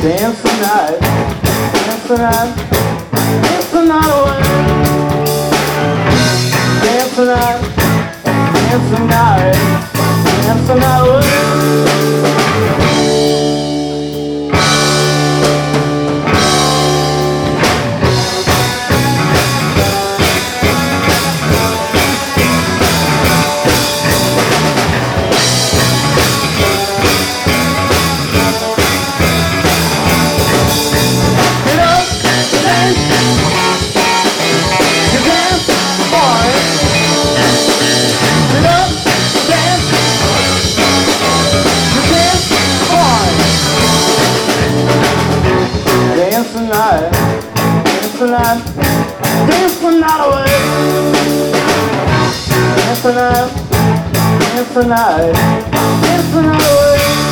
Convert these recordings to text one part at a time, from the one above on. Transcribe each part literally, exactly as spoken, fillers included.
Dance the night, dance the night, dance the night away. Dance the night, dance the night, dance the night away. Dance the night, dance the night, dance the night away. Dance the night, dance the night, dance the night away.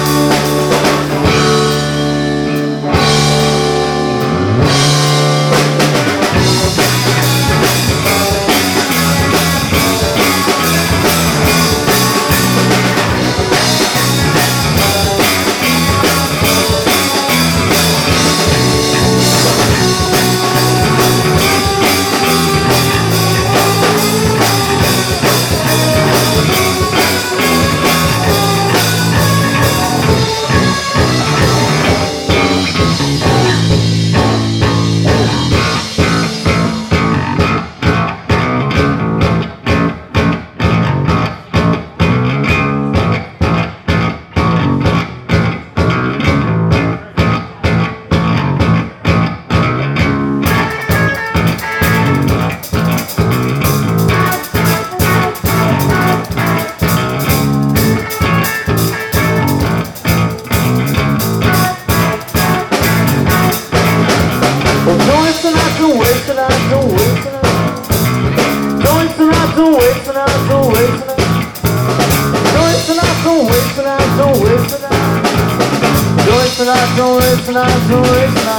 Don't waste the night, don't waste the night. Don't waste the night, don't waste the night, don't waste the night. Don't waste the night, don't waste the night, don't waste the night. Don't waste the night, don't waste the night, don't waste the night.